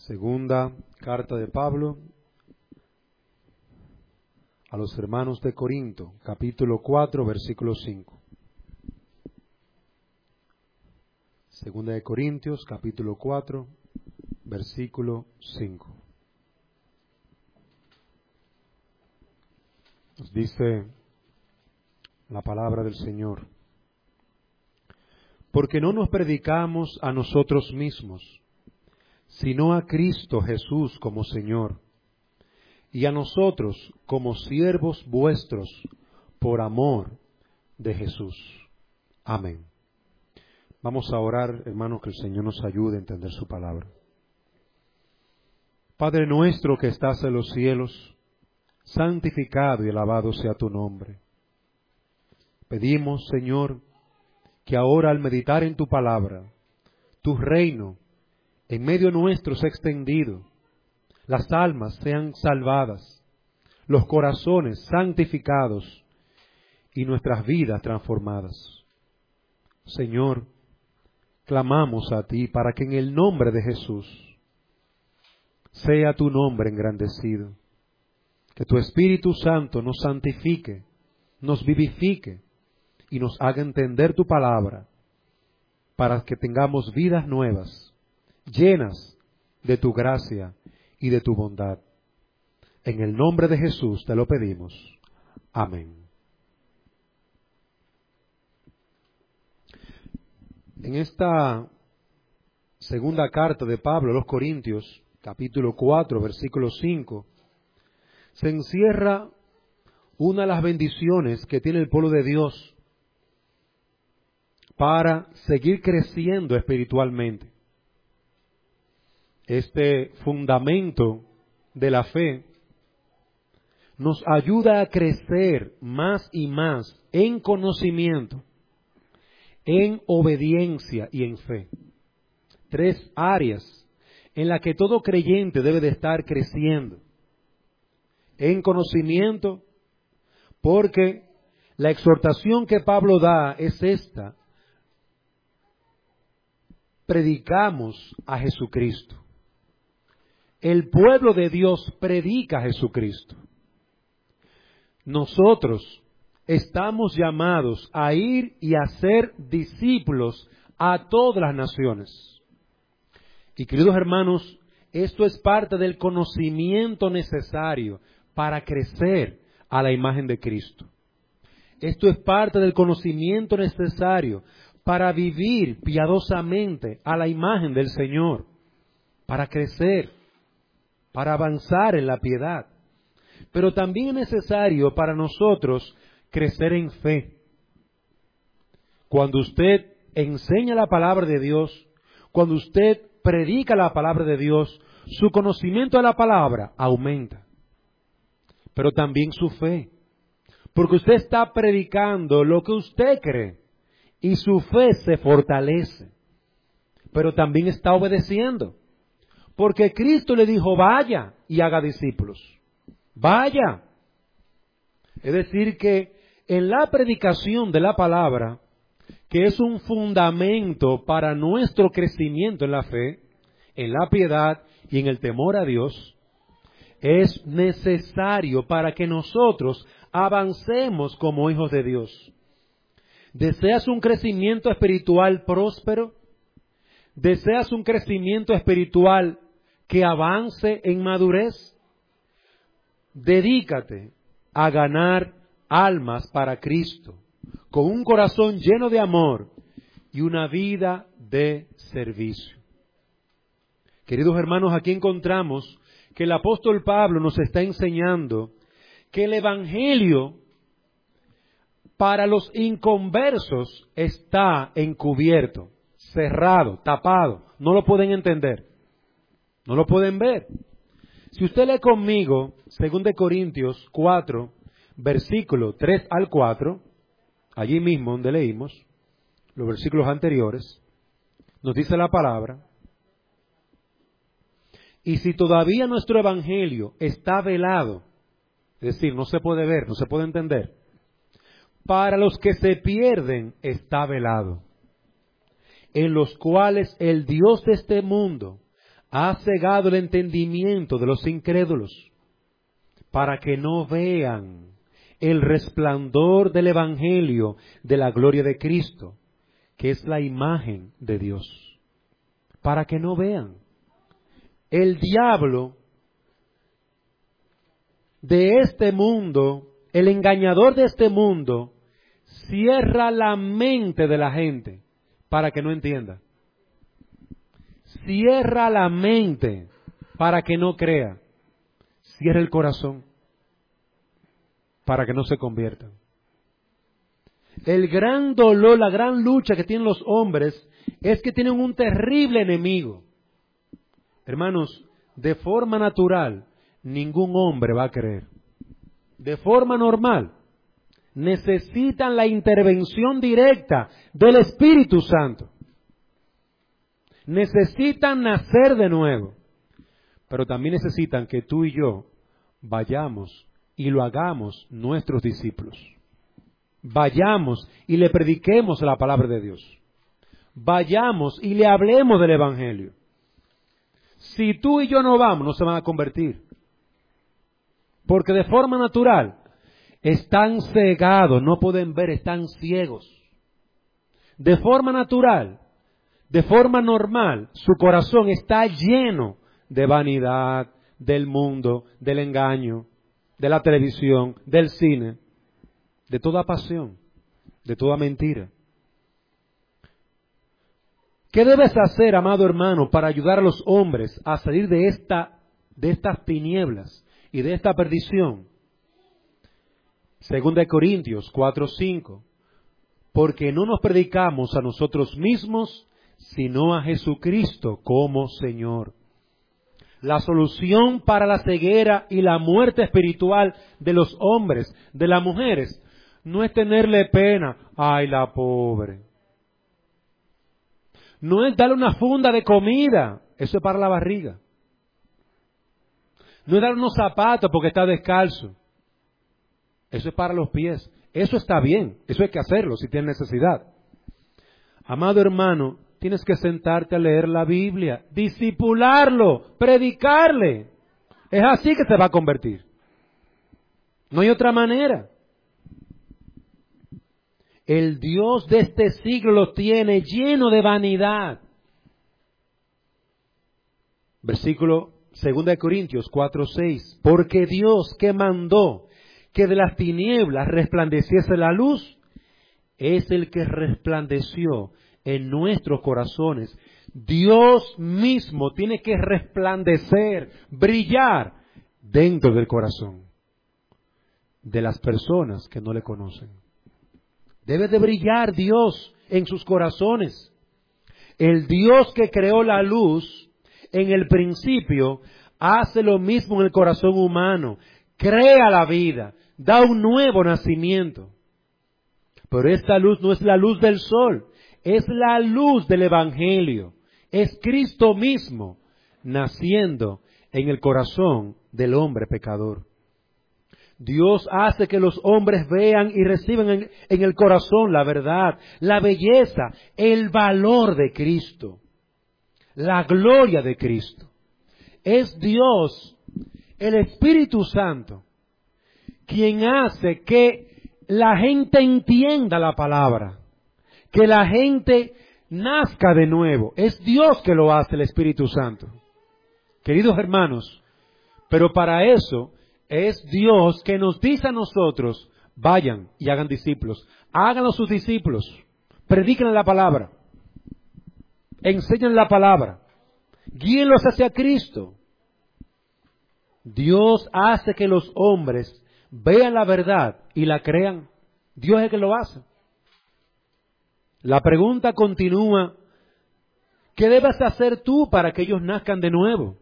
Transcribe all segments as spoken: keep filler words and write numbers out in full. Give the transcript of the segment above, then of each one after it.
Segunda carta de Pablo a los hermanos de Corinto, capítulo cuatro, versículo cinco. Segunda de Corintios, capítulo cuatro, versículo cinco. Nos dice la palabra del Señor: porque no nos predicamos a nosotros mismos, sino a Cristo Jesús como Señor, y a nosotros como siervos vuestros por amor de Jesús. Amén. Vamos a orar, hermanos, que el Señor nos ayude a entender su palabra. Padre nuestro que estás en los cielos, santificado y alabado sea tu nombre. Pedimos, Señor, que ahora al meditar en tu palabra, tu reino en medio nuestro sea extendido, las almas sean salvadas, los corazones santificados y nuestras vidas transformadas. Señor, clamamos a ti para que en el nombre de Jesús sea tu nombre engrandecido, que tu Espíritu Santo nos santifique, nos vivifique y nos haga entender tu palabra, para que tengamos vidas nuevas, llenas de tu gracia y de tu bondad. En el nombre de Jesús te lo pedimos. Amén. En esta segunda carta de Pablo a los Corintios, capítulo cuatro, versículo cinco, se encierra una de las bendiciones que tiene el pueblo de Dios para seguir creciendo espiritualmente. Este fundamento de la fe nos ayuda a crecer más y más en conocimiento, en obediencia y en fe. Tres áreas en las que todo creyente debe de estar creciendo. En conocimiento, porque la exhortación que Pablo da es esta: predicamos a Jesucristo. El pueblo de Dios predica a Jesucristo. Nosotros estamos llamados a ir y a ser discípulos a todas las naciones. Y queridos hermanos, esto es parte del conocimiento necesario para crecer a la imagen de Cristo. Esto es parte del conocimiento necesario para vivir piadosamente a la imagen del Señor, para crecer, para avanzar en la piedad. Pero también es necesario para nosotros crecer en fe. Cuando usted enseña la palabra de Dios, cuando usted predica la palabra de Dios, su conocimiento de la palabra aumenta. Pero también su fe. Porque usted está predicando lo que usted cree y su fe se fortalece. Pero también está obedeciendo. Porque Cristo le dijo: vaya y haga discípulos. Vaya. Es decir, que en la predicación de la palabra, que es un fundamento para nuestro crecimiento en la fe, en la piedad y en el temor a Dios, es necesario para que nosotros avancemos como hijos de Dios. ¿Deseas un crecimiento espiritual próspero? ¿Deseas un crecimiento espiritual que avance en madurez? Dedícate a ganar almas para Cristo, con un corazón lleno de amor y una vida de servicio. Queridos hermanos, aquí encontramos que el apóstol Pablo nos está enseñando que el Evangelio para los inconversos está encubierto, cerrado, tapado. No lo pueden entender, no lo pueden ver. Si usted lee conmigo Segunda de Corintios cuatro, versículo tres al cuatro, allí mismo donde leímos los versículos anteriores, nos dice la palabra: y si todavía nuestro evangelio está velado, es decir, no se puede ver, no se puede entender, para los que se pierden está velado, en los cuales el Dios de este mundo ha cegado el entendimiento de los incrédulos, para que no vean el resplandor del Evangelio de la gloria de Cristo, que es la imagen de Dios. Para que no vean. El diablo de este mundo, el engañador de este mundo, cierra la mente de la gente para que no entienda. Cierra la mente para que no crea. Cierra el corazón para que no se conviertan. El gran dolor, la gran lucha que tienen los hombres es que tienen un terrible enemigo. Hermanos, de forma natural, ningún hombre va a creer. De forma normal, necesitan la intervención directa del Espíritu Santo. Necesitan nacer de nuevo. Pero también necesitan que tú y yo vayamos y lo hagamos nuestros discípulos. Vayamos y le prediquemos la palabra de Dios. Vayamos y le hablemos del Evangelio. Si tú y yo no vamos, no se van a convertir. Porque de forma natural están cegados, no pueden ver, están ciegos. De forma natural, de forma normal, su corazón está lleno de vanidad, del mundo, del engaño, de la televisión, del cine, de toda pasión, de toda mentira. ¿Qué debes hacer, amado hermano, para ayudar a los hombres a salir de esta, de estas tinieblas y de esta perdición? Segunda de Corintios cuatro cinco. Porque no nos predicamos a nosotros mismos, sino a Jesucristo como Señor. La solución para la ceguera y la muerte espiritual de los hombres, de las mujeres, no es tenerle pena. ¡Ay, la pobre! No es darle una funda de comida. Eso es para la barriga. No es darle unos zapatos porque está descalzo. Eso es para los pies. Eso está bien. Eso hay que hacerlo si tienes necesidad. Amado hermano, tienes que sentarte a leer la Biblia, discipularlo, predicarle. Es así que se va a convertir. No hay otra manera. El Dios de este siglo lo tiene lleno de vanidad. Versículo segunda de Corintios cuatro seis. Porque Dios que mandó que de las tinieblas resplandeciese la luz, es el que resplandeció en nuestros corazones. Dios mismo tiene que resplandecer, brillar dentro del corazón de las personas que no le conocen. Debe de brillar Dios en sus corazones. El Dios que creó la luz en el principio hace lo mismo en el corazón humano. Crea la vida, da un nuevo nacimiento. Pero esta luz no es la luz del sol, es la luz del Evangelio. Es Cristo mismo naciendo en el corazón del hombre pecador. Dios hace que los hombres vean y reciban en, en el corazón la verdad, la belleza, el valor de Cristo, la gloria de Cristo. Es Dios, el Espíritu Santo, quien hace que la gente entienda la palabra, que la gente nazca de nuevo. Es Dios que lo hace, el Espíritu Santo. Queridos hermanos, pero para eso es Dios que nos dice a nosotros, vayan y hagan discípulos. Háganlo sus discípulos. Prediquen la palabra. Enseñen la palabra. Guíenlos hacia Cristo. Dios hace que los hombres vean la verdad y la crean. Dios es el que lo hace. La pregunta continúa, ¿qué debes hacer tú para que ellos nazcan de nuevo?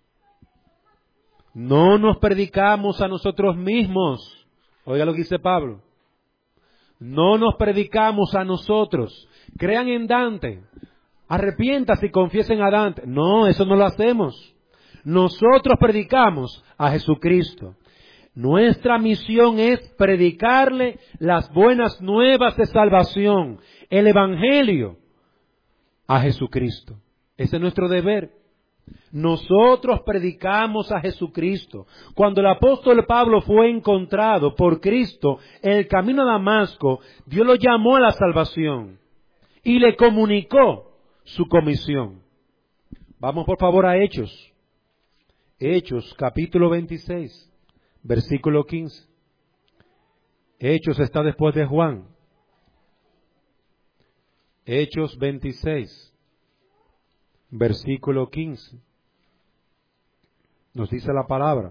No nos predicamos a nosotros mismos. Oiga lo que dice Pablo. No nos predicamos a nosotros. Crean en Dante. Arrepiéntase y confiesen a Dante. No, eso no lo hacemos. Nosotros predicamos a Jesucristo. Nuestra misión es predicarle las buenas nuevas de salvación, el Evangelio, a Jesucristo. Ese es nuestro deber. Nosotros predicamos a Jesucristo. Cuando el apóstol Pablo fue encontrado por Cristo en el camino a Damasco, Dios lo llamó a la salvación y le comunicó su comisión. Vamos por favor a Hechos. Hechos capítulo veintiséis, versículo quince. Hechos está después de Juan. Hechos veintiséis, versículo quince. Nos dice la palabra: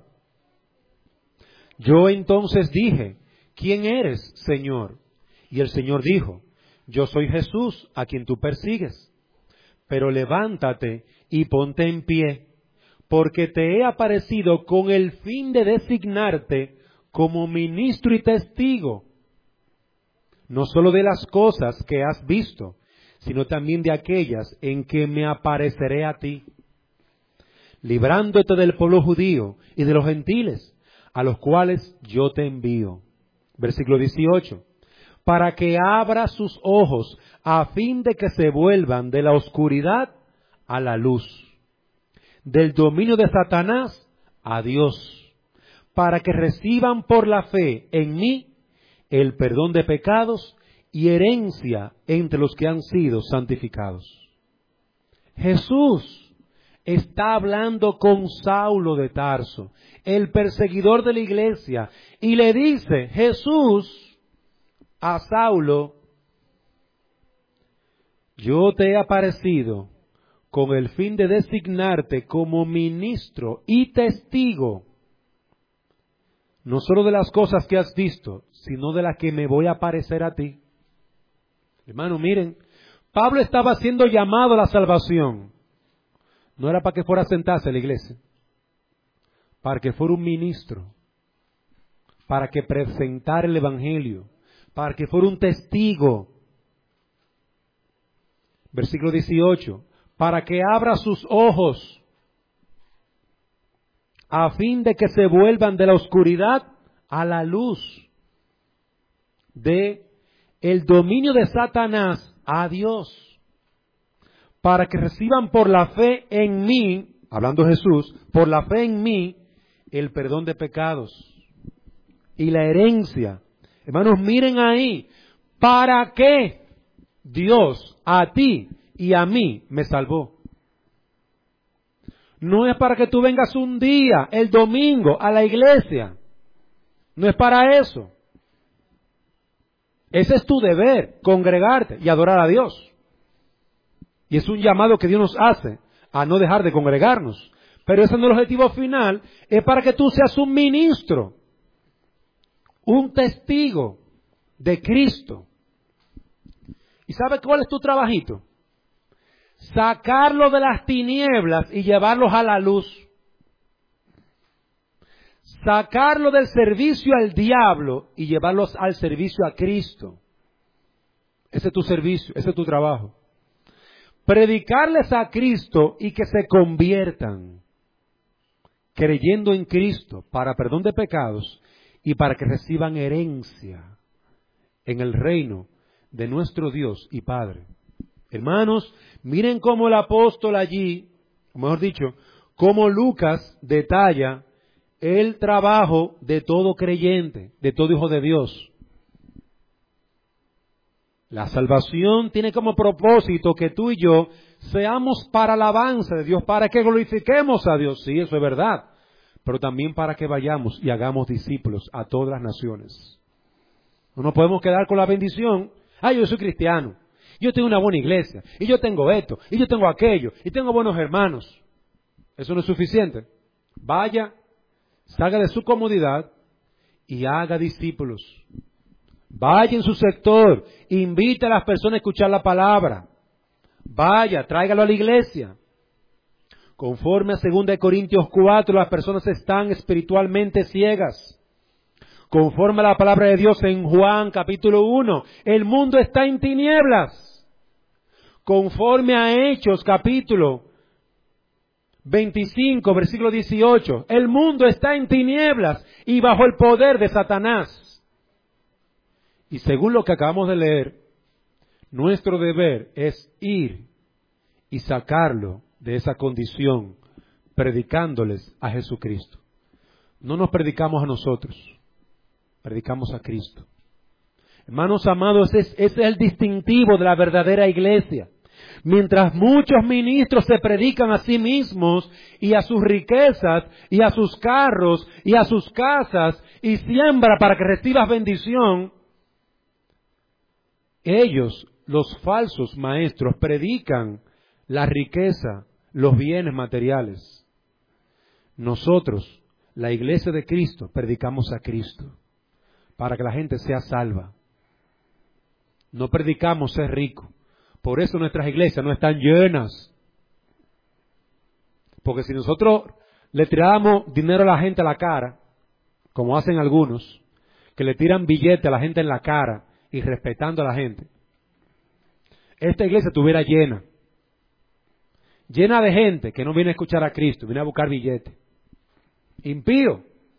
yo entonces dije, ¿quién eres, Señor? Y el Señor dijo, yo soy Jesús, a quien tú persigues. Pero levántate y ponte en pie, porque te he aparecido con el fin de designarte como ministro y testigo, no solo de las cosas que has visto, sino también de aquellas en que me apareceré a ti, librándote del pueblo judío y de los gentiles, a los cuales yo te envío. Versículo dieciocho. Para que abra sus ojos, a fin de que se vuelvan de la oscuridad a la luz, del dominio de Satanás a Dios, para que reciban por la fe en mí el perdón de pecados y herencia entre los que han sido santificados. Jesús está hablando con Saulo de Tarso, el perseguidor de la iglesia, y le dice Jesús a Saulo, yo te he aparecido con el fin de designarte como ministro y testigo, no solo de las cosas que has visto, sino de las que me voy a aparecer a ti. Hermano, miren, Pablo estaba siendo llamado a la salvación. No era para que fuera a sentarse en la iglesia, para que fuera un ministro, para que presentara el evangelio, para que fuera un testigo. Versículo dieciocho, para que abra sus ojos, a fin de que se vuelvan de la oscuridad a la luz, de el dominio de Satanás a Dios, para que reciban por la fe en mí, hablando Jesús, por la fe en mí, el perdón de pecados y la herencia. Hermanos, miren ahí, ¿para qué Dios a ti y a mí me salvó? No es para que tú vengas un día, el domingo, a la iglesia. No es para eso. Ese es tu deber, congregarte y adorar a Dios. Y es un llamado que Dios nos hace a no dejar de congregarnos. Pero ese no es el objetivo final, es para que tú seas un ministro, un testigo de Cristo. ¿Y sabe cuál es tu trabajito? Sacarlo de las tinieblas y llevarlos a la luz. Sacarlo del servicio al diablo y llevarlos al servicio a Cristo. Ese es tu servicio, ese es tu trabajo. Predicarles a Cristo y que se conviertan, creyendo en Cristo para perdón de pecados y para que reciban herencia en el reino de nuestro Dios y Padre. Hermanos, miren cómo el apóstol allí, o mejor dicho, cómo Lucas detalla el trabajo de todo creyente, de todo hijo de Dios. La salvación tiene como propósito que tú y yo seamos para alabanza de Dios, para que glorifiquemos a Dios. Sí, eso es verdad. Pero también para que vayamos y hagamos discípulos a todas las naciones. No nos podemos quedar con la bendición. Ay, yo soy cristiano. Yo tengo una buena iglesia. Y yo tengo esto. Y yo tengo aquello. Y tengo buenos hermanos. Eso no es suficiente. Vaya, salga de su comodidad y haga discípulos. Vaya en su sector, invite a las personas a escuchar la palabra. Vaya, tráigalo a la iglesia. Conforme a segunda Corintios cuatro, las personas están espiritualmente ciegas. Conforme a la palabra de Dios en Juan capítulo uno, el mundo está en tinieblas. Conforme a Hechos capítulo veinticinco, versículo dieciocho, el mundo está en tinieblas y bajo el poder de Satanás. Y según lo que acabamos de leer, nuestro deber es ir y sacarlo de esa condición predicándoles a Jesucristo. No nos predicamos a nosotros, predicamos a Cristo. Hermanos amados, ese es el distintivo de la verdadera iglesia. Mientras muchos ministros se predican a sí mismos y a sus riquezas y a sus carros y a sus casas y siembra para que recibas bendición, ellos, los falsos maestros, predican la riqueza, los bienes materiales. Nosotros, la iglesia de Cristo, predicamos a Cristo para que la gente sea salva. No predicamos ser rico. Por eso nuestras iglesias no están llenas. Porque si nosotros le tiramos dinero a la gente a la cara, como hacen algunos, que le tiran billetes a la gente en la cara y respetando a la gente, esta iglesia estuviera llena. Llena de gente que no viene a escuchar a Cristo, viene a buscar billetes. Impío.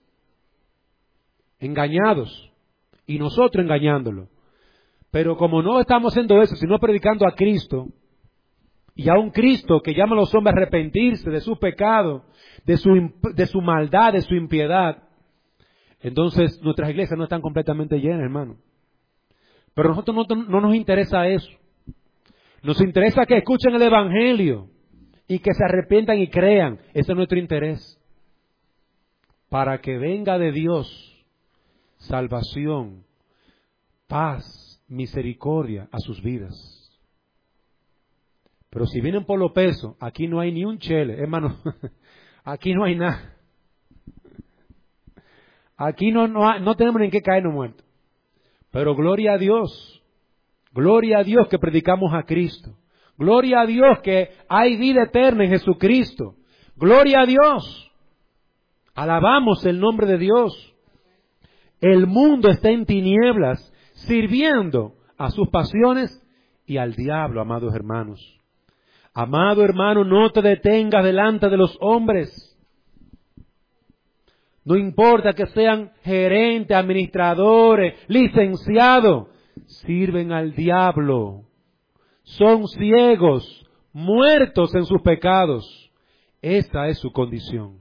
Engañados. Y nosotros engañándolos. Pero como no estamos haciendo eso, sino predicando a Cristo, y a un Cristo que llama a los hombres a arrepentirse de su pecado, de su, de su maldad, de su impiedad, entonces nuestras iglesias no están completamente llenas, hermano. Pero a nosotros no, no nos interesa eso. Nos interesa que escuchen el Evangelio y que se arrepientan y crean. Ese es nuestro interés. Para que venga de Dios salvación, paz, misericordia a sus vidas. Pero si vienen por lo peso, aquí no hay ni un chele, hermano. Aquí no hay nada. Aquí no, no, hay, no tenemos ni en qué caernos muertos. Pero gloria a Dios. Gloria a Dios que predicamos a Cristo. Gloria a Dios que hay vida eterna en Jesucristo. Gloria a Dios. Alabamos el nombre de Dios. El mundo está en tinieblas, sirviendo a sus pasiones y al diablo, amados hermanos. Amado hermano, no te detengas delante de los hombres. No importa que sean gerentes, administradores, licenciados, sirven al diablo. Son ciegos, muertos en sus pecados. Esa es su condición.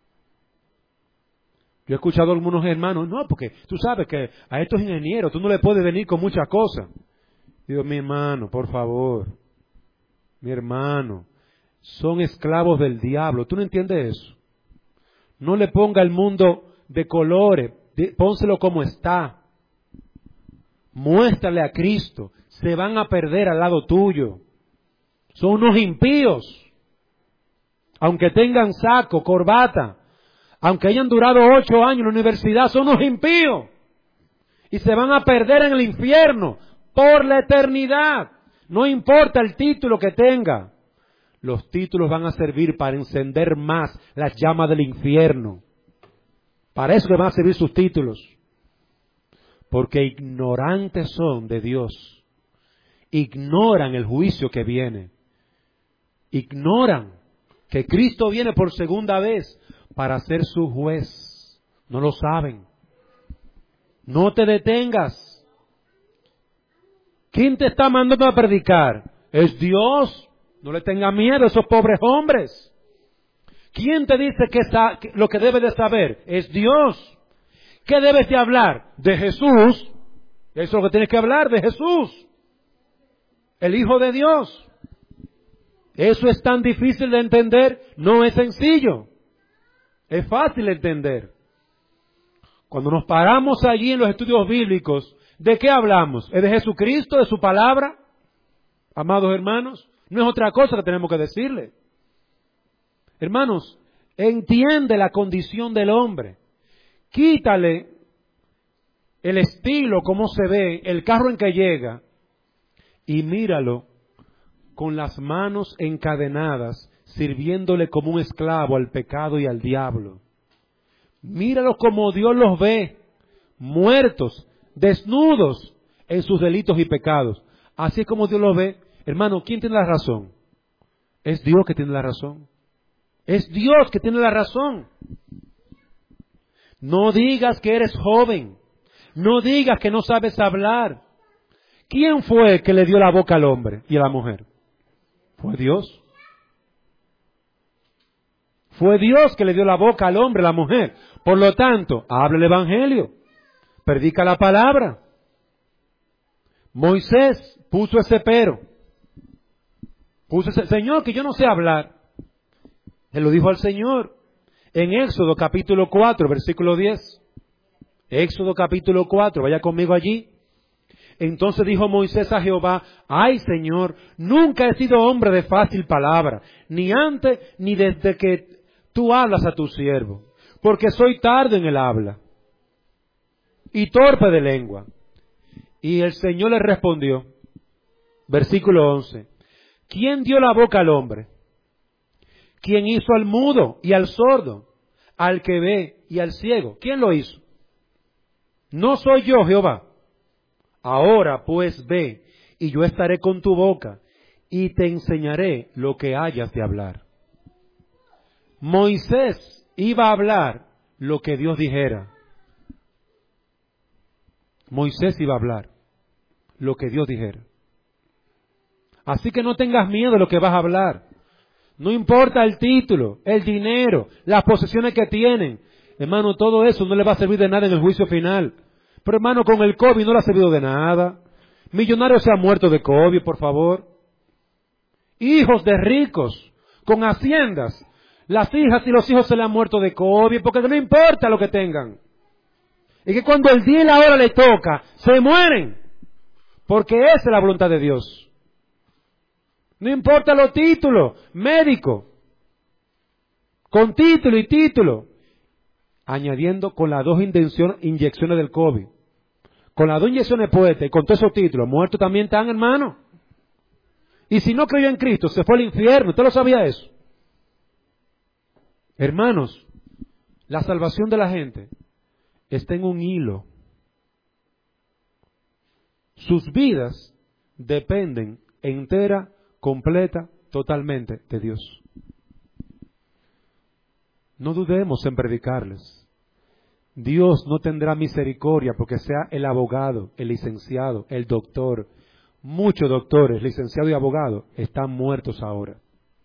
Yo he escuchado a algunos hermanos, no, porque tú sabes que a estos ingenieros tú no le puedes venir con muchas cosas. Digo, mi hermano, por favor, mi hermano, son esclavos del diablo. ¿Tú no entiendes eso? No le ponga el mundo de colores, pónselo como está. Muéstrale a Cristo, se van a perder al lado tuyo. Son unos impíos, aunque tengan saco, corbata. Aunque hayan durado ocho años en la universidad, son unos impíos. Y se van a perder en el infierno por la eternidad. No importa el título que tenga. Los títulos van a servir para encender más las llamas del infierno. Para eso que van a servir sus títulos. Porque ignorantes son de Dios. Ignoran el juicio que viene. Ignoran que Cristo viene por segunda vez para ser su juez. No lo saben. No te detengas. ¿Quién te está mandando a predicar? Es Dios. No le tengas miedo a esos pobres hombres. ¿Quién te dice que, sa- que lo que debes de saber? Es Dios. ¿Qué debes de hablar? De Jesús. Eso es lo que tienes que hablar, de Jesús. El Hijo de Dios. Eso es tan difícil de entender. No es sencillo. Es fácil de entender. Cuando nos paramos allí en los estudios bíblicos, ¿de qué hablamos? ¿Es de Jesucristo, de su palabra? Amados hermanos, no es otra cosa que tenemos que decirle. Hermanos, entiende la condición del hombre. Quítale el estilo, cómo se ve, el carro en que llega, y míralo con las manos encadenadas, sirviéndole como un esclavo al pecado y al diablo. Míralo como Dios los ve, muertos, desnudos en sus delitos y pecados. Así es como Dios los ve. Hermano, ¿quién tiene la razón? Es Dios que tiene la razón. Es Dios que tiene la razón. No digas que eres joven. No digas que no sabes hablar. ¿Quién fue que le dio la boca al hombre y a la mujer? Fue Dios. Fue Dios que le dio la boca al hombre, a la mujer. Por lo tanto, habla el evangelio. Predica la palabra. Moisés puso ese pero. Puso ese, Señor, que yo no sé hablar. Él lo dijo al Señor. En Éxodo capítulo cuatro, versículo diez. Éxodo capítulo cuatro, vaya conmigo allí. Entonces dijo Moisés a Jehová, ay Señor, nunca he sido hombre de fácil palabra, ni antes ni desde que tú hablas a tu siervo, porque soy tardo en el habla y torpe de lengua. Y el Señor le respondió, versículo once, ¿quién dio la boca al hombre? ¿Quién hizo al mudo y al sordo, al que ve y al ciego? ¿Quién lo hizo? No soy yo, Jehová. Ahora pues ve, y yo estaré con tu boca, y te enseñaré lo que hayas de hablar. Moisés iba a hablar lo que Dios dijera. Moisés iba a hablar lo que Dios dijera. Así que no tengas miedo de lo que vas a hablar. No importa el título, el dinero, las posesiones que tienen. Hermano, todo eso no le va a servir de nada en el juicio final. Pero hermano, con el COVID no le ha servido de nada. Millonarios se han muerto de COVID, por favor. Hijos de ricos, con haciendas. Las hijas y los hijos se le han muerto de COVID, porque no importa lo que tengan. Y que cuando el día y la hora le toca, se mueren. Porque esa es la voluntad de Dios. No importa los títulos, médico. Con título y título. Añadiendo con las dos inyecciones del COVID. Con las dos inyecciones puestas y con todos esos títulos, muertos también están, hermano. Y si no creyó en Cristo, se fue al infierno. ¿Usted lo sabía eso? Hermanos, la salvación de la gente está en un hilo. Sus vidas dependen entera, completa, totalmente de Dios. No dudemos en predicarles. Dios no tendrá misericordia porque sea el abogado, el licenciado, el doctor. Muchos doctores, licenciados y abogados están muertos ahora.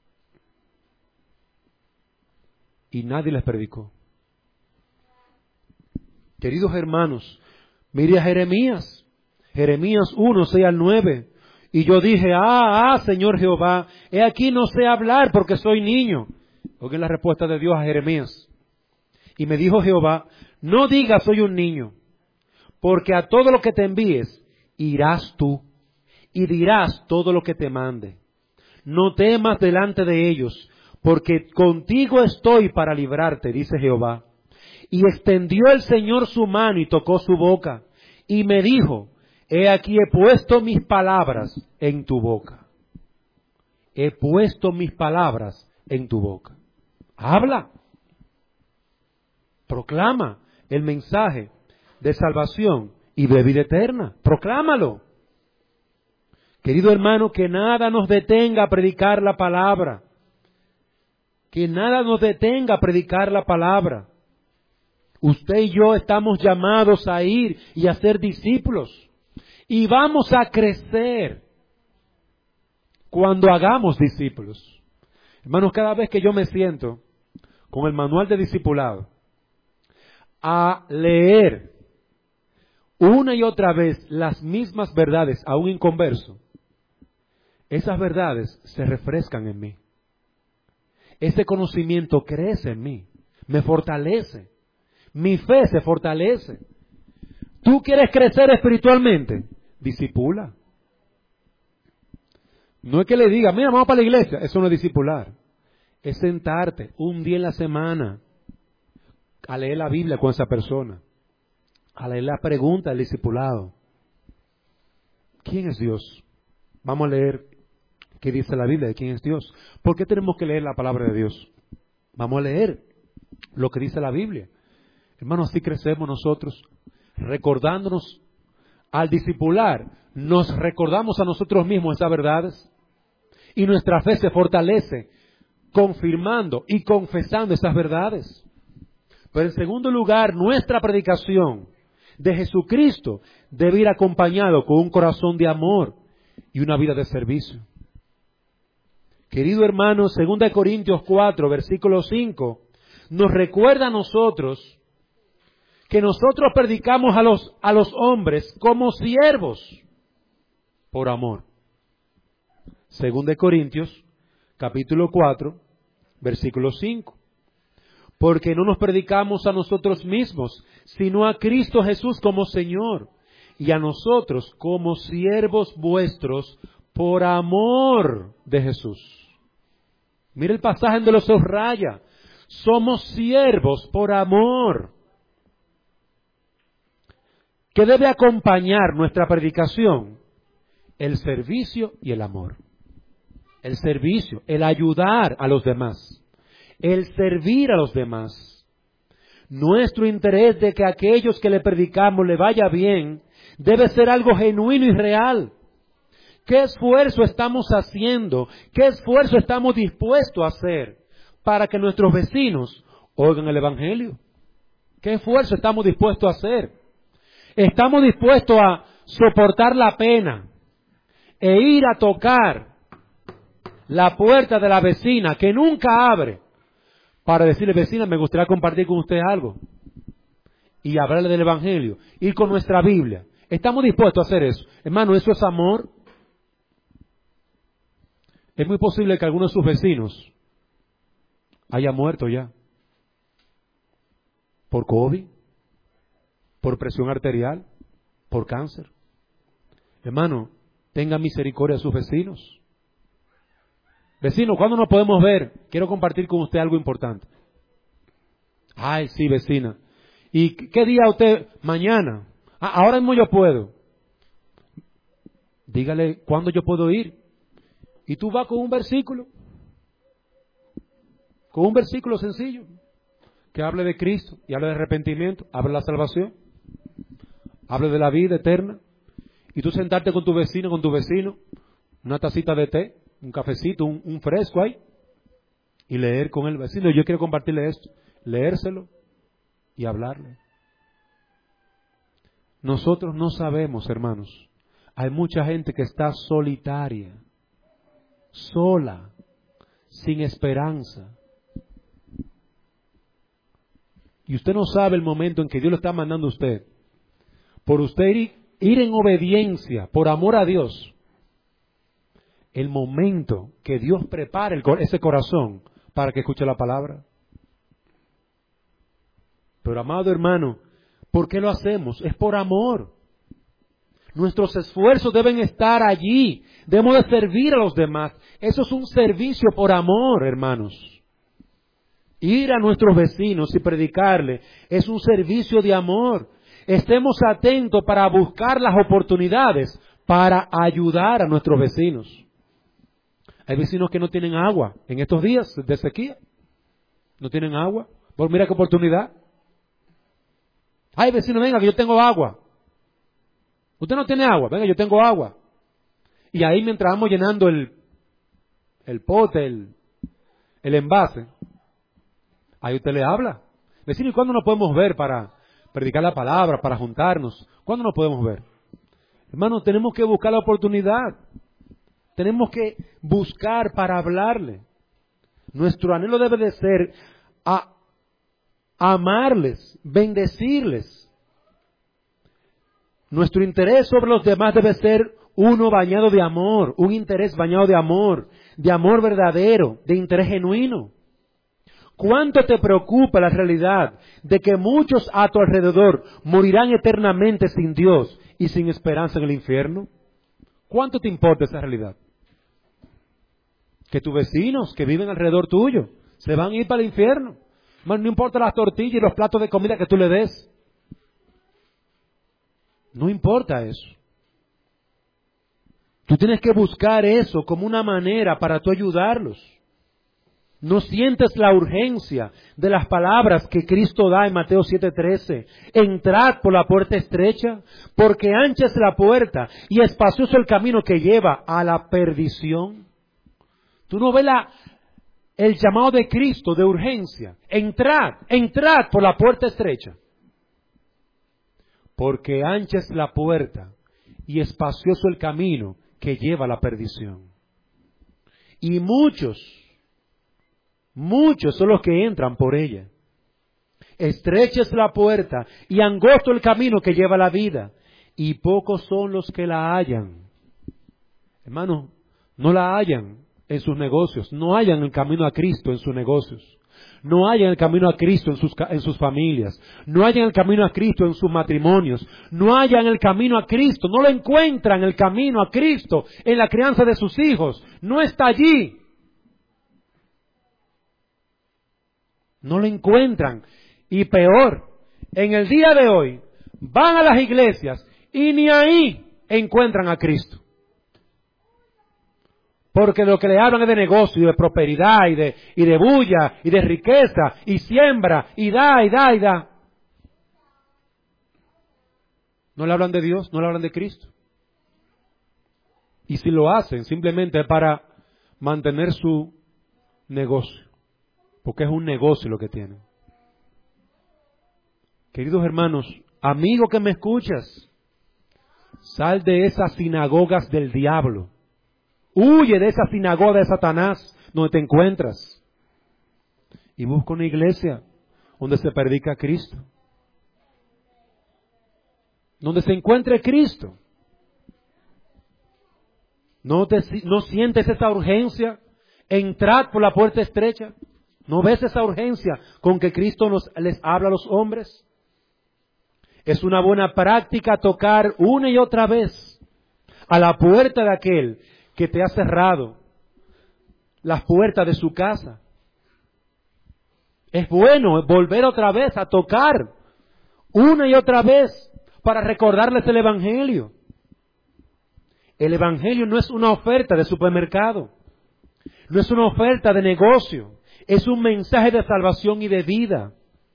Y nadie les predicó. Queridos hermanos, mire a Jeremías. Jeremías uno, seis al nueve. Y yo dije, ah, ah, Señor Jehová, he aquí no sé hablar porque soy niño. Oigan la respuesta de Dios a Jeremías. Y me dijo Jehová, no digas soy un niño, porque a todo lo que te envíes irás tú, y dirás todo lo que te mande. No temas delante de ellos, porque contigo estoy para librarte, dice Jehová. Y extendió el Señor su mano y tocó su boca, y me dijo, he aquí he puesto mis palabras en tu boca. He puesto mis palabras en tu boca. Habla. Proclama el mensaje de salvación y de vida eterna. Proclámalo. Querido hermano, que nada nos detenga a predicar la palabra. Que nada nos detenga a predicar la palabra. Usted y yo estamos llamados a ir y a ser discípulos. Y vamos a crecer cuando hagamos discípulos. Hermanos, cada vez que yo me siento con el manual de discipulado a leer una y otra vez las mismas verdades a un inconverso, esas verdades se refrescan en mí. Ese conocimiento crece en mí, me fortalece, mi fe se fortalece. ¿Tú quieres crecer espiritualmente? Discipula. No es que le diga, mira, vamos para la iglesia, eso no es discipular. Es sentarte un día en la semana a leer la Biblia con esa persona, a leer la pregunta del discipulado. ¿Quién es Dios? Vamos a leer qué dice la Biblia de quién es Dios. ¿Por qué tenemos que leer la palabra de Dios? Vamos a leer lo que dice la Biblia. Hermanos, así crecemos nosotros, recordándonos al discipular, nos recordamos a nosotros mismos esas verdades y nuestra fe se fortalece confirmando y confesando esas verdades. Pero en segundo lugar, nuestra predicación de Jesucristo debe ir acompañado con un corazón de amor y una vida de servicio. Querido hermano, segunda de Corintios cuatro, versículo cinco, nos recuerda a nosotros que nosotros predicamos a los, a los hombres como siervos por amor. Segunda de Corintios, capítulo cuatro, versículo cinco. Porque no nos predicamos a nosotros mismos, sino a Cristo Jesús como Señor, y a nosotros como siervos vuestros por amor de Jesús. Mira el pasaje donde lo subraya. Somos siervos por amor. ¿Qué debe acompañar nuestra predicación? El servicio y el amor. El servicio, el ayudar a los demás, el servir a los demás. Nuestro interés de que a aquellos que le predicamos le vaya bien debe ser algo genuino y real. ¿Qué esfuerzo estamos haciendo? ¿Qué esfuerzo estamos dispuestos a hacer para que nuestros vecinos oigan el Evangelio? ¿Qué esfuerzo estamos dispuestos a hacer? ¿Estamos dispuestos a soportar la pena e ir a tocar la puerta de la vecina que nunca abre para decirle, vecina, me gustaría compartir con usted algo y hablarle del Evangelio, ir con nuestra Biblia? ¿Estamos dispuestos a hacer eso? Hermano, ¿eso es amor? Es muy posible que alguno de sus vecinos haya muerto ya por COVID, por presión arterial, por cáncer. Hermano, tenga misericordia de sus vecinos. Vecino, ¿cuándo nos podemos ver? Quiero compartir con usted algo importante. Ay, sí, vecina. ¿Y qué día usted? Mañana. Ah, ahora mismo yo puedo. Dígale cuándo yo puedo ir. Y tú vas con un versículo. Con un versículo sencillo. Que hable de Cristo y hable de arrepentimiento. Hable de la salvación. Hable de la vida eterna. Y tú sentarte con tu vecino, con tu vecino. Una tacita de té. Un cafecito, un, un fresco ahí. Y leer con el vecino. Yo quiero compartirle esto. Leérselo y hablarle. Nosotros no sabemos, hermanos. Hay mucha gente que está solitaria. Sola. Sin esperanza. Y usted no sabe el momento en que Dios lo está mandando a usted. Por usted ir, ir en obediencia, por amor a Dios. El momento que Dios prepare el, ese corazón para que escuche la palabra. Pero amado hermano, ¿por qué lo hacemos? Es por amor. Nuestros esfuerzos deben estar allí. Debemos de servir a los demás. Eso es un servicio por amor, hermanos. Ir a nuestros vecinos y predicarle es un servicio de amor. Estemos atentos para buscar las oportunidades para ayudar a nuestros vecinos. Hay vecinos que no tienen agua en estos días de sequía. No tienen agua. Pues mira qué oportunidad. Ay, vecino, venga, que yo tengo agua. Usted no tiene agua, venga, yo tengo agua. Y ahí mientras vamos llenando el, el pote, el, el envase, ahí usted le habla. Vecino, ¿y cuándo nos podemos ver para predicar la palabra, para juntarnos? ¿Cuándo nos podemos ver? Hermanos, tenemos que buscar la oportunidad. Tenemos que buscar para hablarle. Nuestro anhelo debe de ser a, amarles, bendecirles. Nuestro interés sobre los demás debe ser uno bañado de amor, un interés bañado de amor, de amor verdadero, de interés genuino. ¿Cuánto te preocupa la realidad de que muchos a tu alrededor morirán eternamente sin Dios y sin esperanza en el infierno? ¿Cuánto te importa esa realidad? Que tus vecinos que viven alrededor tuyo se van a ir para el infierno. No importa las tortillas y los platos de comida que tú le des. No importa eso. Tú tienes que buscar eso como una manera para tú ayudarlos. ¿No sientes la urgencia de las palabras que Cristo da en Mateo siete trece? Entrad por la puerta estrecha, porque ancha es la puerta y espacioso el camino que lleva a la perdición. ¿Tú no ves la, el llamado de Cristo de urgencia? Entrad, entrad por la puerta estrecha. Porque ancha es la puerta y espacioso el camino que lleva a la perdición. Y muchos, muchos son los que entran por ella. Estrecha es la puerta y angosto el camino que lleva a la vida, y pocos son los que la hallan. Hermano, no la hallan en sus negocios, no hallan el camino a Cristo en sus negocios, no hallan el camino a Cristo en sus, en sus familias, no hallan el camino a Cristo en sus matrimonios, no hallan el camino a Cristo, no lo encuentran el camino a Cristo en la crianza de sus hijos, no está allí. No lo encuentran. Y peor, en el día de hoy, van a las iglesias y ni ahí encuentran a Cristo. Porque lo que le hablan es de negocio y de prosperidad y de, y de bulla y de riqueza y siembra y da y da y da. No le hablan de Dios, no le hablan de Cristo. Y si lo hacen, simplemente para mantener su negocio. Porque es un negocio lo que tienen. Queridos hermanos, amigo que me escuchas, sal de esas sinagogas del diablo. Huye de esa sinagoga de Satanás donde te encuentras. Y busca una iglesia donde se predica a Cristo. Donde se encuentre Cristo. ¿No, te, no sientes esa urgencia? Entrad por la puerta estrecha. ¿No ves esa urgencia con que Cristo nos, les habla a los hombres? Es una buena práctica tocar una y otra vez a la puerta de aquel que te ha cerrado las puertas de su casa. Es bueno volver otra vez a tocar una y otra vez para recordarles el Evangelio. El Evangelio no es una oferta de supermercado, no es una oferta de negocio, es un mensaje de salvación y de vida.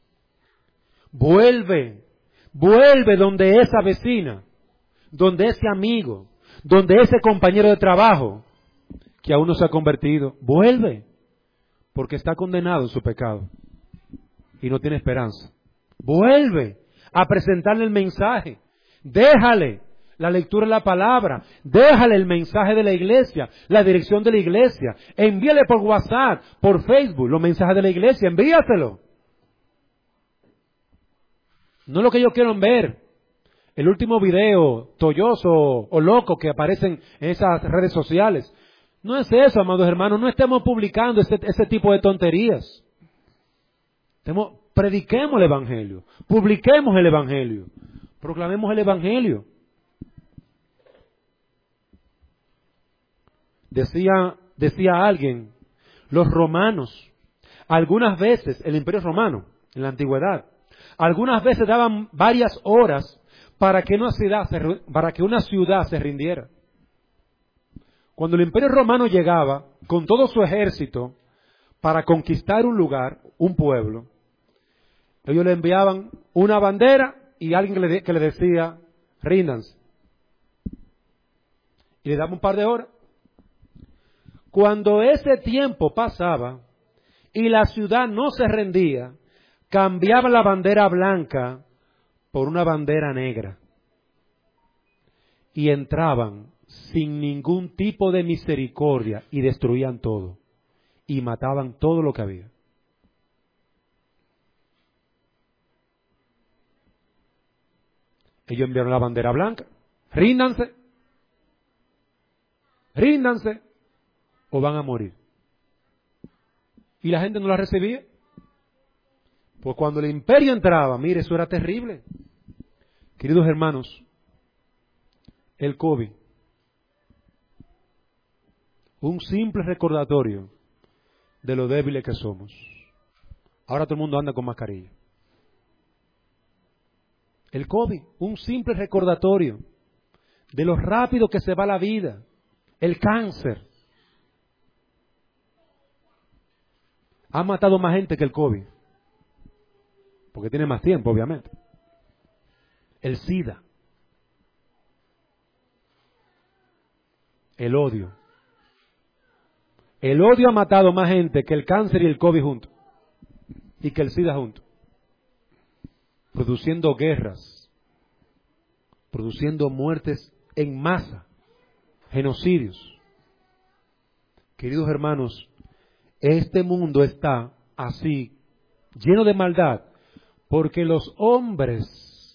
Vuelve, vuelve donde esa vecina, donde ese amigo, donde ese compañero de trabajo que aún no se ha convertido. Vuelve, porque está condenado en su pecado y no tiene esperanza. Vuelve a presentarle el mensaje. Déjale la lectura de la palabra. Déjale el mensaje de la iglesia, la dirección de la iglesia. Envíale por WhatsApp, por Facebook, los mensajes de la iglesia. Envíaselo. No es lo que ellos quieren ver. El último video tolloso o loco que aparecen en esas redes sociales. No es eso, amados hermanos. No estemos publicando ese, ese tipo de tonterías. Estemos, prediquemos el Evangelio. Publiquemos el Evangelio. Proclamemos el Evangelio. Decía, decía alguien, los romanos, algunas veces, el Imperio Romano, en la antigüedad, algunas veces daban varias horas para que una ciudad se, para que una ciudad se rindiera. Cuando el Imperio Romano llegaba con todo su ejército para conquistar un lugar, un pueblo, ellos le enviaban una bandera y alguien que le, que le decía, ríndanse. Y le daban un par de horas. Cuando ese tiempo pasaba y la ciudad no se rendía, cambiaban la bandera blanca por una bandera negra. Y entraban sin ningún tipo de misericordia y destruían todo. Y mataban todo lo que había. Ellos enviaron la bandera blanca. Ríndanse. Ríndanse. O van a morir. Y la gente no la recibía. Pues cuando el imperio entraba, mire, eso era terrible. Queridos hermanos, el COVID, un simple recordatorio de lo débiles que somos. Ahora todo el mundo anda con mascarilla. El COVID, un simple recordatorio de lo rápido que se va la vida. El cáncer ha matado más gente que el COVID, porque tiene más tiempo, obviamente. El SIDA, el odio. El odio ha matado más gente que el cáncer y el COVID juntos, y que el SIDA juntos, produciendo guerras, produciendo muertes en masa, genocidios. Queridos hermanos, este mundo está así, lleno de maldad, porque los hombres,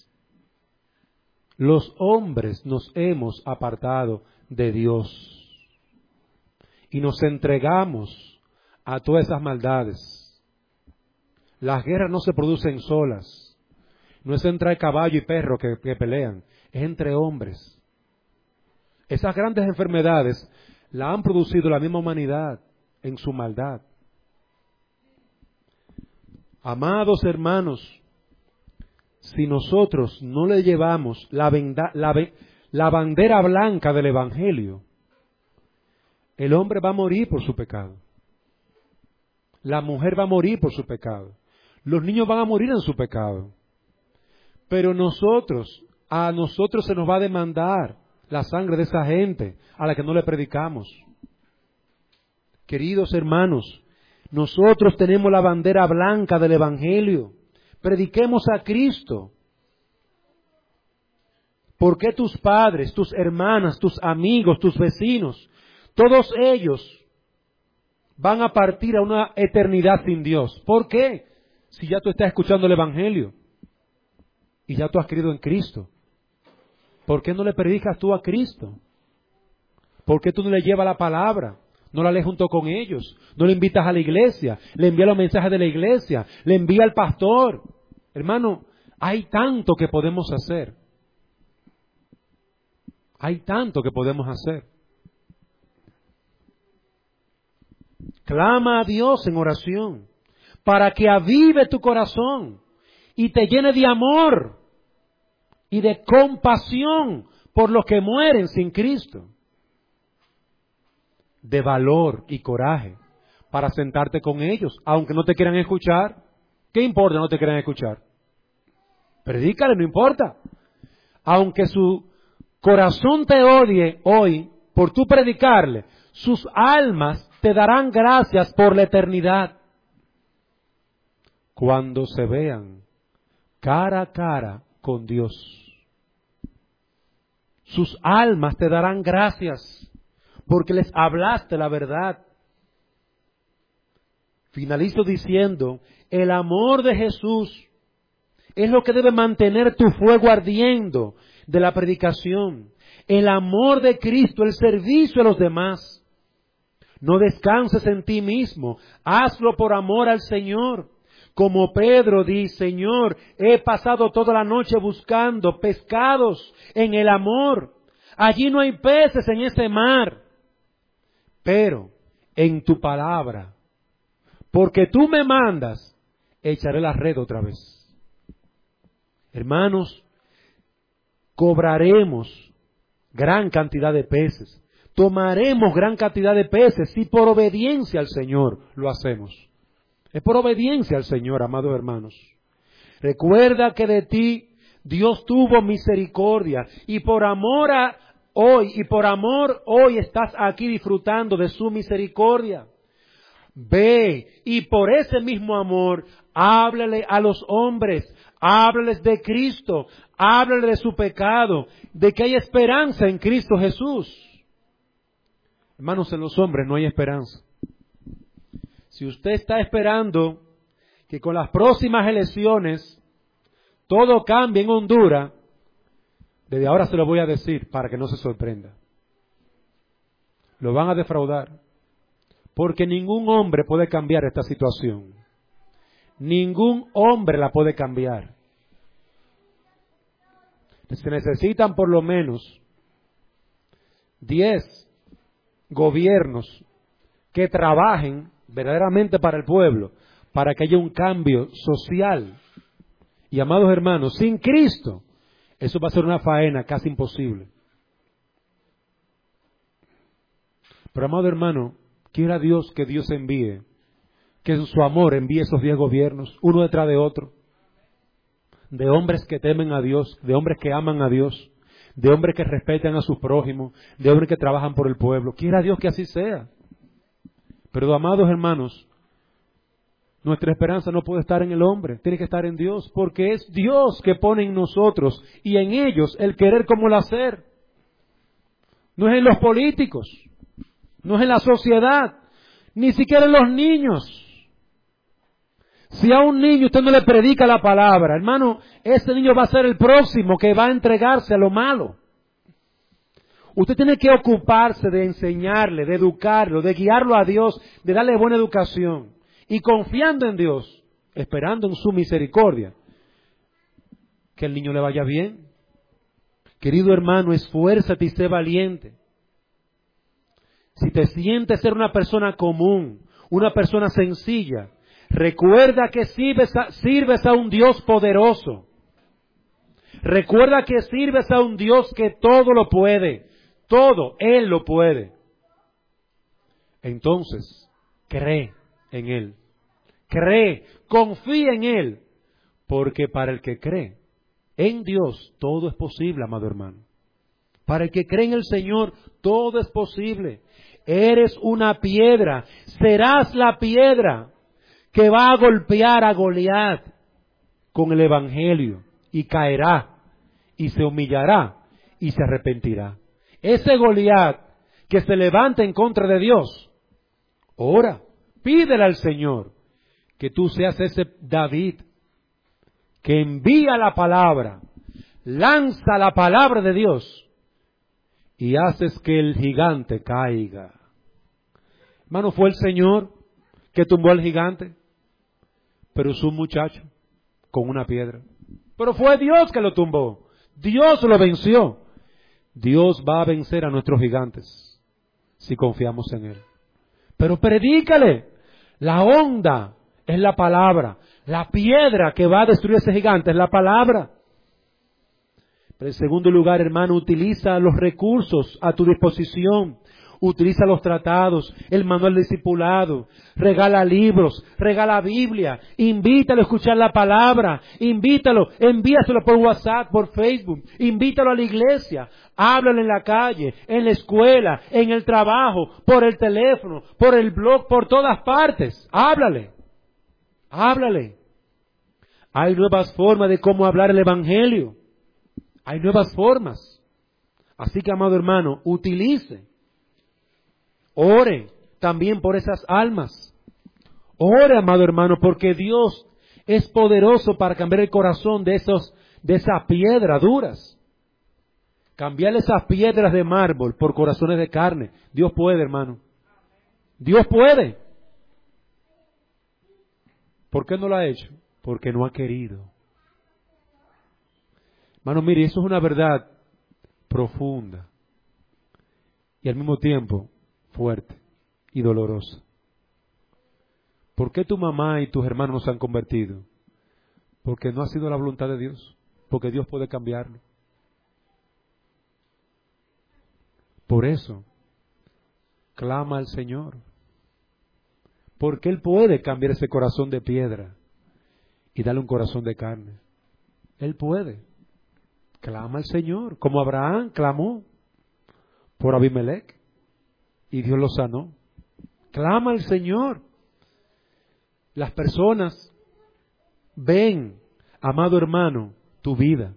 los hombres nos hemos apartado de Dios y nos entregamos a todas esas maldades. Las guerras no se producen solas, no es entre caballo y perro que, que pelean, es entre hombres. Esas grandes enfermedades la han producido la misma humanidad en su maldad. Amados hermanos, si nosotros no le llevamos la, venda, la, la bandera blanca del Evangelio, el hombre va a morir por su pecado. La mujer va a morir por su pecado. Los niños van a morir en su pecado. Pero nosotros, a nosotros se nos va a demandar la sangre de esa gente a la que no le predicamos. Queridos hermanos, nosotros tenemos la bandera blanca del Evangelio. Prediquemos a Cristo. ¿Por qué tus padres, tus hermanas, tus amigos, tus vecinos, todos ellos van a partir a una eternidad sin Dios? ¿Por qué? Si ya tú estás escuchando el Evangelio y ya tú has creído en Cristo. ¿Por qué no le predicas tú a Cristo? ¿Por qué tú no le llevas la palabra? No la lees junto con ellos. No le invitas a la iglesia. Le envías los mensajes de la iglesia. Le envía al pastor. Hermano, hay tanto que podemos hacer. Hay tanto que podemos hacer. Clama a Dios en oración para que avive tu corazón y te llene de amor y de compasión por los que mueren sin Cristo. De valor y coraje para sentarte con ellos, aunque no te quieran escuchar. ¿Qué importa no te quieran escuchar? Predícale, no importa. Aunque su corazón te odie hoy por tú predicarle, sus almas te darán gracias por la eternidad. Cuando se vean cara a cara con Dios, sus almas te darán gracias porque les hablaste la verdad. Finalizo diciendo, el amor de Jesús es lo que debe mantener tu fuego ardiendo de la predicación. El amor de Cristo, el servicio a los demás. No descanses en ti mismo, hazlo por amor al Señor. Como Pedro dice, Señor, he pasado toda la noche buscando pescados en el amor. Allí no hay peces en ese mar, pero en tu palabra, porque tú me mandas, echaré la red otra vez. Hermanos, cobraremos gran cantidad de peces, tomaremos gran cantidad de peces si por obediencia al Señor lo hacemos. Es por obediencia al Señor, amados hermanos. Recuerda que de ti Dios tuvo misericordia y por amor a hoy, y por amor hoy estás aquí disfrutando de su misericordia. Ve y por ese mismo amor háblale a los hombres, háblales de Cristo, háblale de su pecado, de que hay esperanza en Cristo Jesús. Hermanos, en los hombres no hay esperanza. Si usted está esperando que con las próximas elecciones todo cambie en Honduras, desde ahora se lo voy a decir para que no se sorprenda. Lo van a defraudar. Porque ningún hombre puede cambiar esta situación. Ningún hombre la puede cambiar. Se necesitan por lo menos diez gobiernos que trabajen verdaderamente para el pueblo, para que haya un cambio social. Y amados hermanos, sin Cristo, eso va a ser una faena casi imposible. Pero amado hermano, quiera Dios que Dios envíe, que en su amor envíe esos diez gobiernos, uno detrás de otro, de hombres que temen a Dios, de hombres que aman a Dios, de hombres que respetan a sus prójimos, de hombres que trabajan por el pueblo. Quiera Dios que así sea. Pero amados hermanos, nuestra esperanza no puede estar en el hombre, tiene que estar en Dios, porque es Dios que pone en nosotros y en ellos el querer como el hacer. No es en los políticos, no es en la sociedad, ni siquiera en los niños. Si a un niño usted no le predica la palabra, hermano, ese niño va a ser el próximo que va a entregarse a lo malo. Usted tiene que ocuparse de enseñarle, de educarlo, de guiarlo a Dios, de darle buena educación. Y confiando en Dios, esperando en su misericordia, que el niño le vaya bien. Querido hermano, esfuérzate y sé valiente. Si te sientes ser una persona común, una persona sencilla, recuerda que sirves a, sirves a un Dios poderoso. Recuerda que sirves a un Dios que todo lo puede. Todo, Él lo puede. Entonces, cree en Él. Cree, confía en Él. Porque para el que cree en Dios, todo es posible, amado hermano. Para el que cree en el Señor, todo es posible. Eres una piedra, serás la piedra que va a golpear a Goliat con el Evangelio, y caerá, y se humillará, y se arrepentirá. Ese Goliat que se levanta en contra de Dios, ora, pídele al Señor que tú seas ese David que envía la palabra, lanza la palabra de Dios y haces que el gigante caiga. Hermano, fue el Señor que tumbó al gigante, pero es un muchacho con una piedra. Pero fue Dios que lo tumbó. Dios lo venció. Dios va a vencer a nuestros gigantes si confiamos en Él. Pero predícale. La onda es la palabra. La piedra que va a destruir a ese gigante es la palabra. Pero en segundo lugar, hermano, utiliza los recursos a tu disposición. Utiliza los tratados, el manual discipulado, regala libros, regala Biblia, invítalo a escuchar la palabra, invítalo, envíaselo por WhatsApp, por Facebook, invítalo a la iglesia, háblale en la calle, en la escuela, en el trabajo, por el teléfono, por el blog, por todas partes, háblale, háblale. Hay nuevas formas de cómo hablar el Evangelio, hay nuevas formas. Así que, amado hermano, utilice. Ore también por esas almas. Ore, amado hermano, porque Dios es poderoso para cambiar el corazón de esos, de esas piedras duras. Cambiar esas piedras de mármol por corazones de carne. Dios puede, hermano. Dios puede. ¿Por qué no lo ha hecho? Porque no ha querido. Hermano, mire, eso es una verdad profunda y al mismo tiempo fuerte y dolorosa. ¿Por qué tu mamá y tus hermanos no se han convertido? Porque no ha sido la voluntad de Dios, porque Dios puede cambiarlo. Por eso, clama al Señor, porque Él puede cambiar ese corazón de piedra y darle un corazón de carne. Él puede. Clama al Señor, como Abraham clamó por Abimelech. Y Dios lo sanó. Clama al Señor. Las personas ven, amado hermano, tu vida.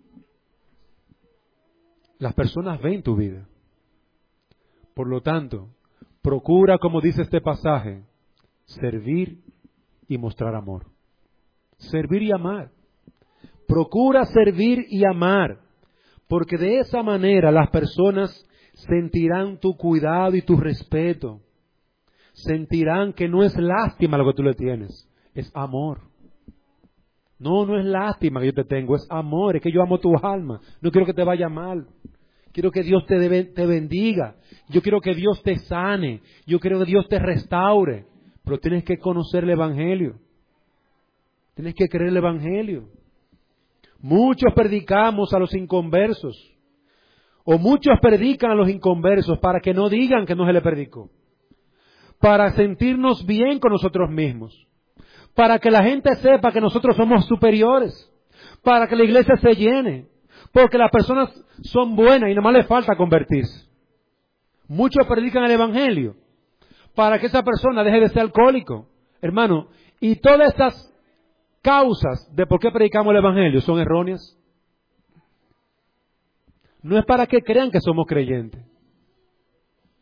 Las personas ven tu vida. Por lo tanto, procura, como dice este pasaje, servir y mostrar amor. Servir y amar. Procura servir y amar, porque de esa manera las personas sentirán tu cuidado y tu respeto. Sentirán que no es lástima lo que tú le tienes, es amor. No, no es lástima que yo te tengo, es amor, es que yo amo tu alma. No quiero que te vaya mal. Quiero que Dios te, debe, te bendiga. Yo quiero que Dios te sane. Yo quiero que Dios te restaure. Pero tienes que conocer el Evangelio. Tienes que creer el Evangelio. Muchos predicamos a los inconversos. O muchos predican a los inconversos para que no digan que no se les predicó. Para sentirnos bien con nosotros mismos. Para que la gente sepa que nosotros somos superiores. Para que la iglesia se llene. Porque las personas son buenas y nomás les falta convertirse. Muchos predican el Evangelio para que esa persona deje de ser alcohólico. Hermano, y todas estas causas de por qué predicamos el Evangelio son erróneas. No es para que crean que somos creyentes.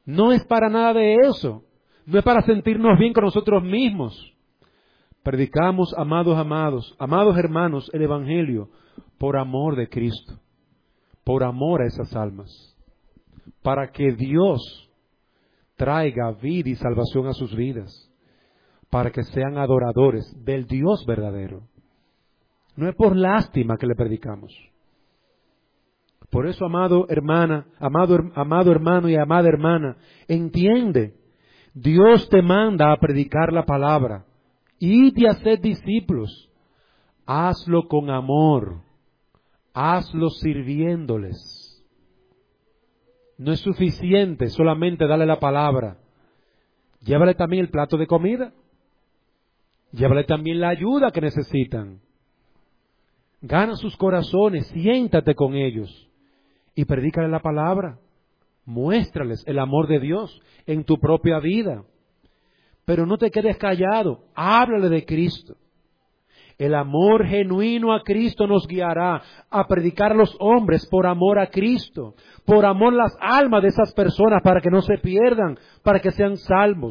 No es para nada de eso. No es para sentirnos bien con nosotros mismos. Predicamos, amados, amados, amados hermanos, el Evangelio por amor de Cristo, por amor a esas almas, para que Dios traiga vida y salvación a sus vidas, para que sean adoradores del Dios verdadero. No es por lástima que le predicamos. Por eso, amado hermana, amado, amado hermano y amada hermana, entiende, Dios te manda a predicar la palabra. Id y haced discípulos. Hazlo con amor. Hazlo sirviéndoles. No es suficiente solamente darle la palabra. Llévale también el plato de comida. Llévale también la ayuda que necesitan. Gana sus corazones, siéntate con ellos y predícale la palabra. Muéstrales el amor de Dios en tu propia vida. Pero no te quedes callado, háblale de Cristo. El amor genuino a Cristo nos guiará a predicar a los hombres por amor a Cristo, por amor a las almas de esas personas para que no se pierdan, para que sean salvos.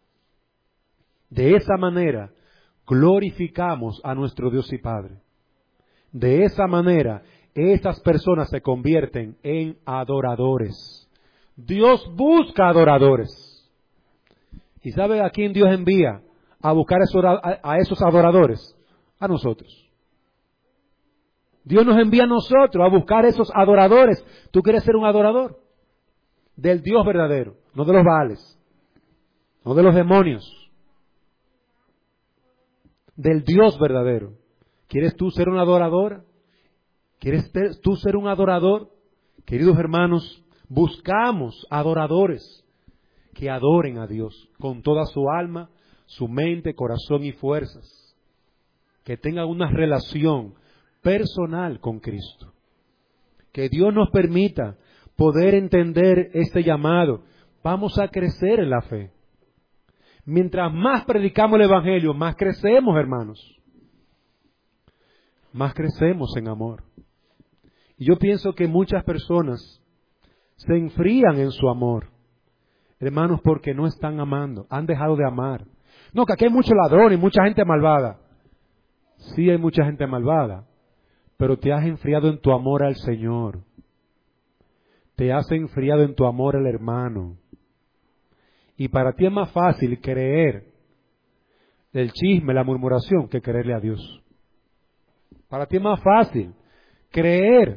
De esa manera glorificamos a nuestro Dios y Padre. De esa manera esas personas se convierten en adoradores. Dios busca adoradores. ¿Y sabe a quién Dios envía a buscar a esos adoradores? A nosotros. Dios nos envía a nosotros a buscar esos adoradores. ¿Tú quieres ser un adorador? Del Dios verdadero, no de los Baales, no de los demonios. Del Dios verdadero. ¿Quieres tú ser una adoradora? ¿Quieres tú ser un adorador? Queridos hermanos, buscamos adoradores que adoren a Dios con toda su alma, su mente, corazón y fuerzas. Que tengan una relación personal con Cristo. Que Dios nos permita poder entender este llamado. Vamos a crecer en la fe. Mientras más predicamos el Evangelio, más crecemos, hermanos. Más crecemos en amor. Y yo pienso que muchas personas se enfrían en su amor. Hermanos, porque no están amando, han dejado de amar. No, que aquí hay muchos ladrones y mucha gente malvada. Sí hay mucha gente malvada, pero te has enfriado en tu amor al Señor. Te has enfriado en tu amor al hermano. Y para ti es más fácil creer el chisme, la murmuración, que creerle a Dios. Para ti es más fácil creer,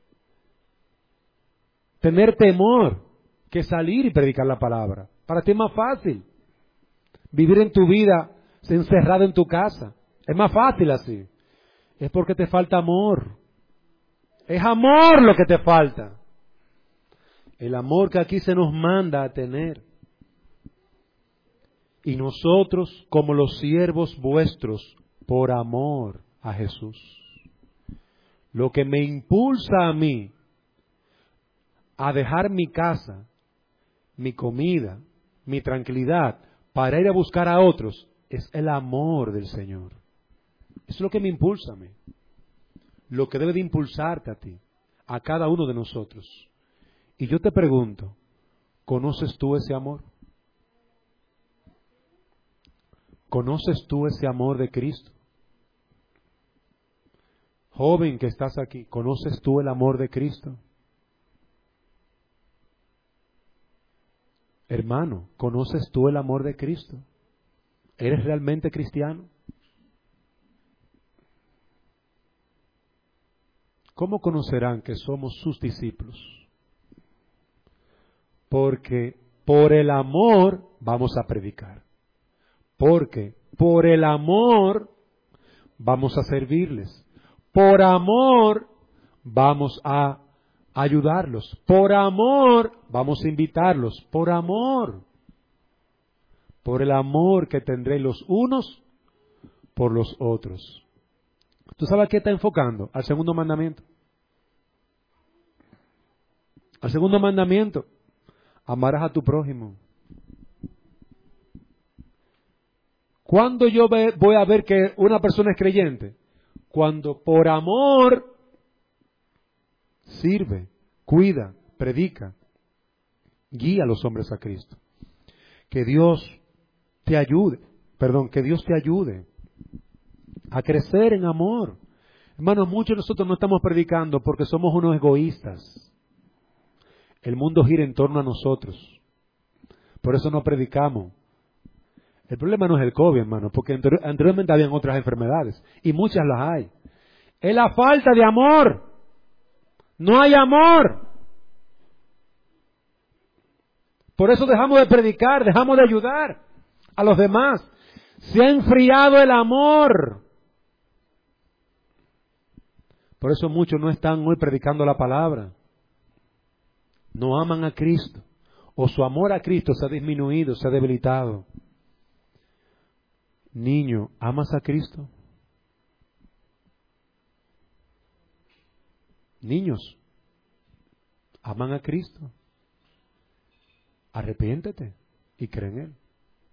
tener temor, que salir y predicar la palabra. Para ti es más fácil vivir en tu vida encerrado en tu casa. Es más fácil así. Es porque te falta amor. Es amor lo que te falta. El amor que aquí se nos manda a tener. Y nosotros, como los siervos vuestros, por amor a Jesús. Lo que me impulsa a mí a dejar mi casa, mi comida, mi tranquilidad, para ir a buscar a otros, es el amor del Señor. Eso es lo que me impulsa a mí. Lo que debe de impulsarte a ti, a cada uno de nosotros. Y yo te pregunto, ¿conoces tú ese amor? ¿Conoces tú ese amor de Cristo? Joven que estás aquí, ¿conoces tú el amor de Cristo? Hermano, ¿conoces tú el amor de Cristo? ¿Eres realmente cristiano? ¿Cómo conocerán que somos sus discípulos? Porque por el amor vamos a predicar. Porque por el amor vamos a servirles. Por amor vamos a ayudarlos. Por amor vamos a invitarlos. Por amor. Por el amor que tendré los unos por los otros. ¿Tú sabes a qué está enfocando? Al segundo mandamiento. Al segundo mandamiento. Amarás a tu prójimo. ¿Cuándo yo ve, voy a ver que una persona es creyente? Cuando por amor sirve, cuida, predica. Guía a los hombres a Cristo. Que Dios te ayude, perdón, que Dios te ayude a crecer en amor. Hermanos, muchos de nosotros no estamos predicando porque somos unos egoístas. El mundo gira en torno a nosotros. Por eso no predicamos. El problema no es el COVID, hermano, porque anteriormente habían otras enfermedades, y muchas las hay. Es la falta de amor. No hay amor. Por eso dejamos de predicar, dejamos de ayudar a los demás. Se ha enfriado el amor. Por eso muchos no están hoy predicando la palabra. No aman a Cristo. O su amor a Cristo se ha disminuido, se ha debilitado. Niño, ¿amas a Cristo? Niños, ¿aman a Cristo? Arrepiéntete y cree en Él.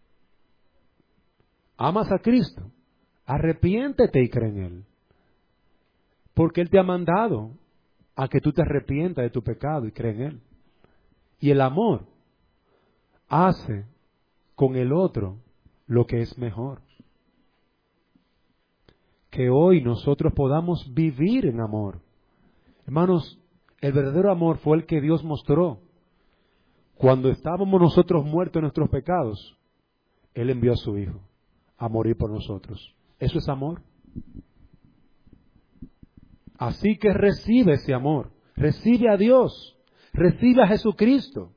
¿Amas a Cristo? Arrepiéntete y cree en Él. Porque Él te ha mandado a que tú te arrepientas de tu pecado y cree en Él. Y el amor hace con el otro lo que es mejor. Que hoy nosotros podamos vivir en amor. Hermanos, el verdadero amor fue el que Dios mostró. Cuando estábamos nosotros muertos en nuestros pecados, Él envió a su Hijo a morir por nosotros. ¿Eso es amor? Así que recibe ese amor. Recibe a Dios. Recibe a Jesucristo.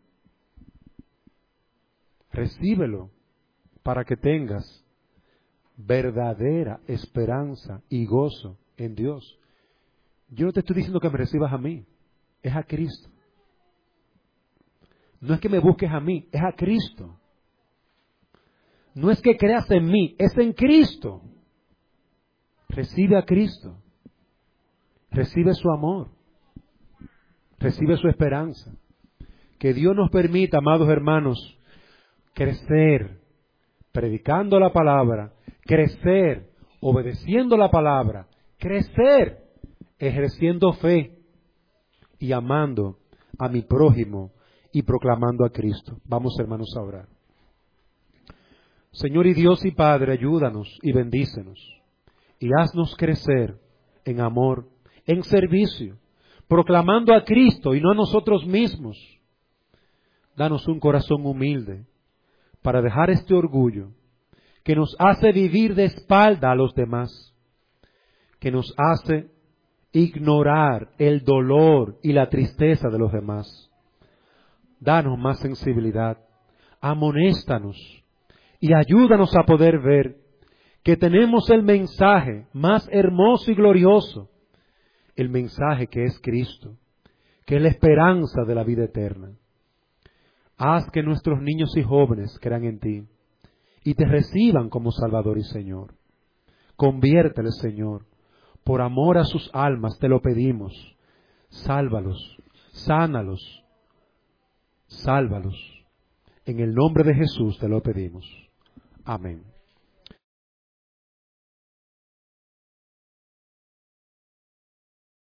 Recíbelo para que tengas verdadera esperanza y gozo en Dios. Yo no te estoy diciendo que me recibas a mí, es a Cristo. No es que me busques a mí, es a Cristo. No es que creas en mí, es en Cristo. Recibe a Cristo. Recibe su amor. Recibe su esperanza. Que Dios nos permita, amados hermanos, crecer predicando la palabra, crecer obedeciendo la palabra, crecer ejerciendo fe y amando a mi prójimo y proclamando a Cristo. Vamos, hermanos, a orar. Señor y Dios y Padre, ayúdanos y bendícenos y haznos crecer en amor, en servicio, proclamando a Cristo y no a nosotros mismos. Danos un corazón humilde para dejar este orgullo que nos hace vivir de espalda a los demás, que nos hace ignorar el dolor y la tristeza de los demás. Danos más sensibilidad, amonéstanos y ayúdanos a poder ver que tenemos el mensaje más hermoso y glorioso, el mensaje que es Cristo, que es la esperanza de la vida eterna. Haz que nuestros niños y jóvenes crean en ti y te reciban como Salvador y Señor. Conviérteles, Señor, por amor a sus almas te lo pedimos. Sálvalos, sánalos, sálvalos. En el nombre de Jesús te lo pedimos. Amén.